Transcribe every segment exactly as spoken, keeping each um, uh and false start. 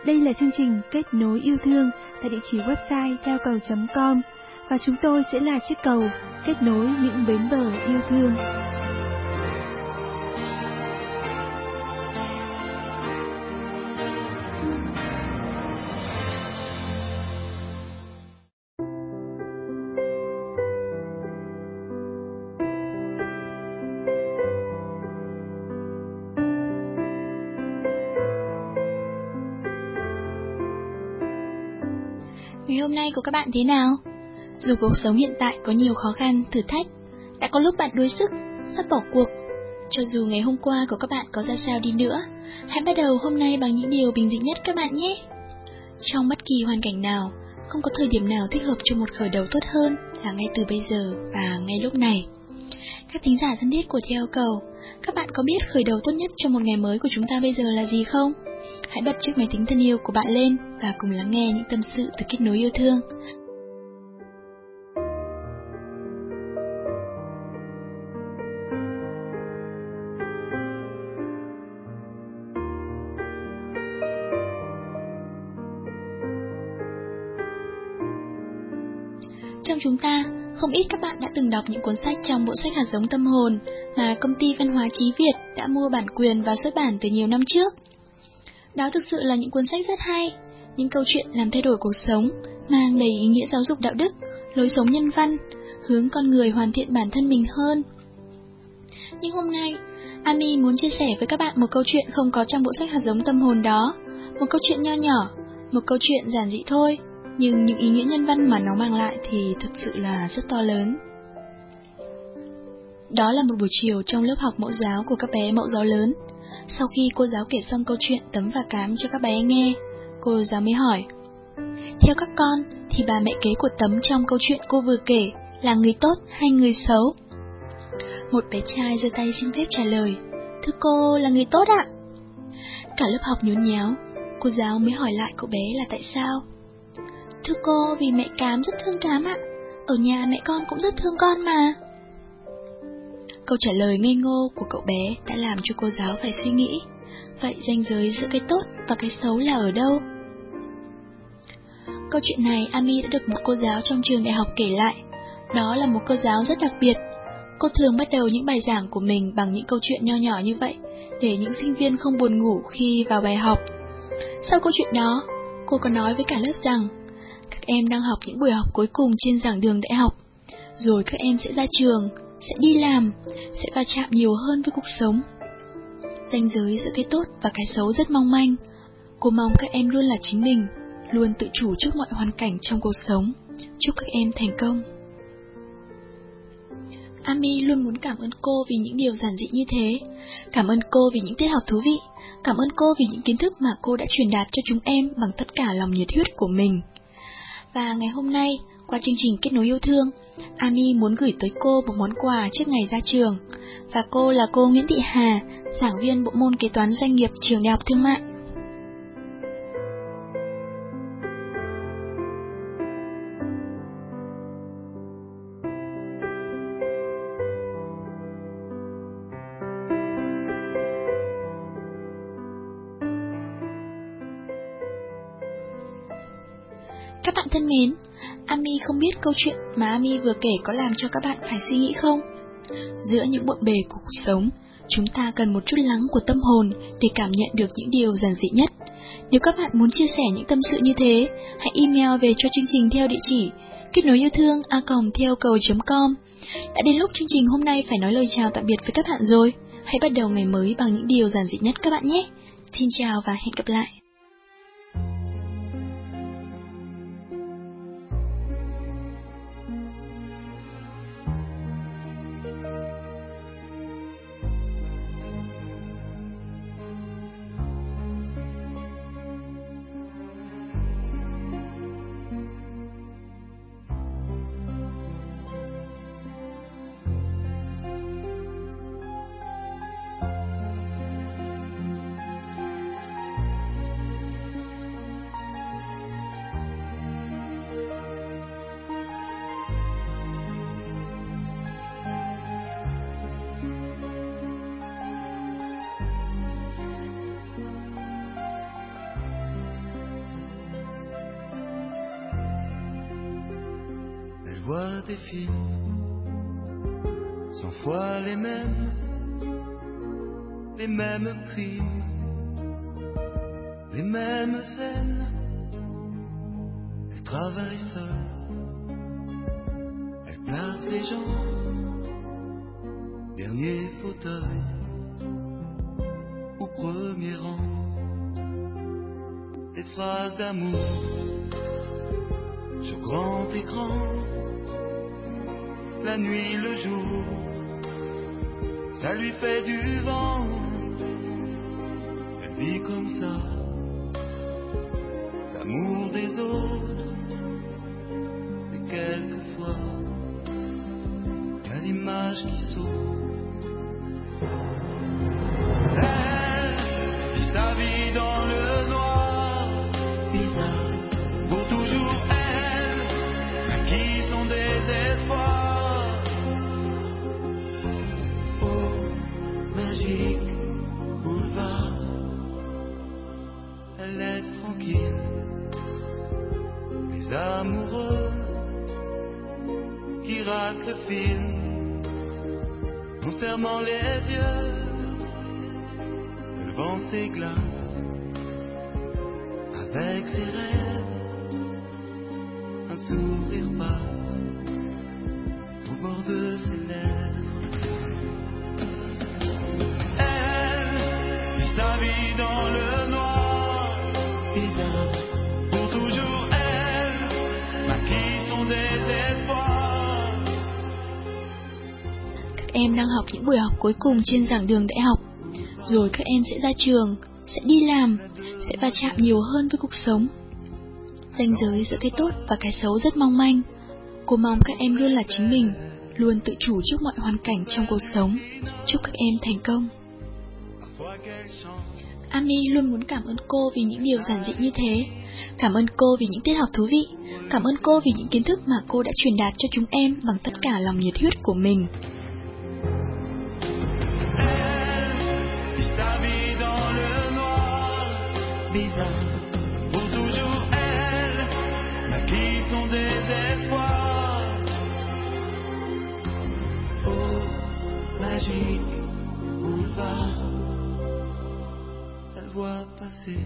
Đây là chương trình Kết nối yêu thương tại địa chỉ website theo cầu chấm com và chúng tôi sẽ là chiếc cầu kết nối những bến bờ yêu thương. Ngày hôm nay của các bạn thế nào? Dù cuộc sống hiện tại có nhiều khó khăn, thử thách, đã có lúc bạn đuối sức, sắp bỏ cuộc. Cho dù ngày hôm qua của các bạn có ra sao đi nữa, hãy bắt đầu hôm nay bằng những điều bình dị nhất các bạn nhé. Trong bất kỳ hoàn cảnh nào, không có thời điểm nào thích hợp cho một khởi đầu tốt hơn là ngay từ bây giờ và ngay lúc này. Các thính giả thân thiết của Theo Cầu, các bạn có biết khởi đầu tốt nhất cho một ngày mới của chúng ta bây giờ là gì không? Hãy bật chiếc máy tính thân yêu của bạn lên và cùng lắng nghe những tâm sự từ Kết nối yêu thương. Trong chúng ta, không ít các bạn đã từng đọc những cuốn sách trong bộ sách Hạt giống tâm hồn mà công ty văn hóa Chí Việt đã mua bản quyền và xuất bản từ nhiều năm trước. Đó thực sự là những cuốn sách rất hay, những câu chuyện làm thay đổi cuộc sống, mang đầy ý nghĩa giáo dục đạo đức, lối sống nhân văn, hướng con người hoàn thiện bản thân mình hơn. Nhưng hôm nay, Ami muốn chia sẻ với các bạn một câu chuyện không có trong bộ sách Hạt giống tâm hồn đó, một câu chuyện nho nhỏ, một câu chuyện giản dị thôi, nhưng những ý nghĩa nhân văn mà nó mang lại thì thực sự là rất to lớn. Đó là một buổi chiều trong lớp học mẫu giáo của các bé mẫu giáo lớn. Sau khi cô giáo kể xong câu chuyện tấm và cám cho các bé nghe, cô giáo mới hỏi: theo các con thì bà mẹ kế của Tấm trong câu chuyện cô vừa kể là người tốt hay người xấu? Một bé trai giơ tay xin phép trả lời: thưa cô, là người tốt ạ. Cả lớp học nhốn nháo, cô giáo mới hỏi lại cậu bé là tại sao. Thưa cô, vì mẹ Cám rất thương Cám ạ, ở nhà mẹ con cũng rất thương con mà. Câu trả lời ngây ngô của cậu bé đã làm cho cô giáo phải suy nghĩ. Vậy ranh giới giữa cái tốt và cái xấu là ở đâu? Câu chuyện này Ami đã được một cô giáo trong trường đại học kể lại. Đó là một cô giáo rất đặc biệt. Cô thường bắt đầu những bài giảng của mình bằng những câu chuyện nho nhỏ như vậy, để những sinh viên không buồn ngủ khi vào bài học. Sau câu chuyện đó, cô có nói với cả lớp rằng các em đang học những buổi học cuối cùng trên giảng đường đại học. Rồi các em sẽ ra trường, sẽ đi làm, sẽ va chạm nhiều hơn với cuộc sống. Ranh giới giữa cái tốt và cái xấu rất mong manh. Cô mong các em luôn là chính mình, luôn tự chủ trước mọi hoàn cảnh trong cuộc sống. Chúc các em thành công. Ami luôn muốn cảm ơn cô vì những điều giản dị như thế. Cảm ơn cô vì những tiết học thú vị. Cảm ơn cô vì những kiến thức mà cô đã truyền đạt cho chúng em bằng tất cả lòng nhiệt huyết của mình. Và ngày hôm nay, qua chương trình Kết nối yêu thương, Ami muốn gửi tới cô một món quà trước ngày ra trường. Và cô là cô Nguyễn Thị Hà, giảng viên bộ môn kế toán doanh nghiệp trường Đại học Thương mại. Các bạn thân mến, Ami không biết câu chuyện mà Ami vừa kể có làm cho các bạn phải suy nghĩ không? Giữa những bộn bề của cuộc sống, chúng ta cần một chút lắng của tâm hồn để cảm nhận được những điều giản dị nhất. Nếu các bạn muốn chia sẻ những tâm sự như thế, hãy email về cho chương trình theo địa chỉ kết nối yêu thương a còng theo cầu chấm com. Đã đến lúc chương trình hôm nay phải nói lời chào tạm biệt với các bạn rồi. Hãy bắt đầu ngày mới bằng những điều giản dị nhất các bạn nhé. Xin chào và hẹn gặp lại. vois des films, cent fois les mêmes, les mêmes crimes, les mêmes scènes. Elle travaille seule, elle place les gens, dernier fauteuil, au premier rang. Des phrases d'amour sur grand écran, la nuit, le jour, ça lui fait du vent. Elle vit comme ça, l'amour des autres, et quelquefois, y a l'image qui saute. Elle vit sa vie dans le noir, bizarre, pour toujours elle, qui son désespoir. Oh, magique boulevard, elle laisse tranquille les amoureux qui ratent le film en fermant les yeux. Le vent s'églace avec ses rêves, un sourire passe au bord de ses lèvres. Elle vit sa vie dans le noir, bizarre, pour toujours elle, maquille son désespoir. Các em đang học những buổi học cuối cùng trên giảng đường đại học. Rồi các em sẽ ra trường, sẽ đi làm, sẽ va chạm nhiều hơn với cuộc sống. Ranh giới giữa cái tốt và cái xấu rất mong manh. Cô mong các em luôn là chính mình, luôn tự chủ trước mọi hoàn cảnh trong cuộc sống. Chúc các em thành công. Ami luôn muốn cảm ơn cô vì những điều giản dị như thế. Cảm ơn cô vì những tiết học thú vị. Cảm ơn cô vì những kiến thức mà cô đã truyền đạt cho chúng em bằng tất cả lòng nhiệt huyết của mình. Bizarre, pour toujours elle, maquille son désespoir. Oh, magique boulevard, elle voit passer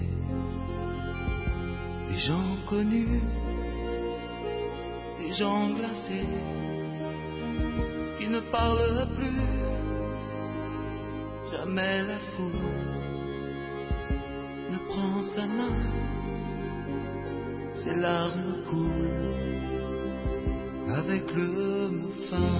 des gens connus, des gens glacés, qui ne parlent plus, jamais la foule ne prend sa main, ses larmes coulent avec le mot fin.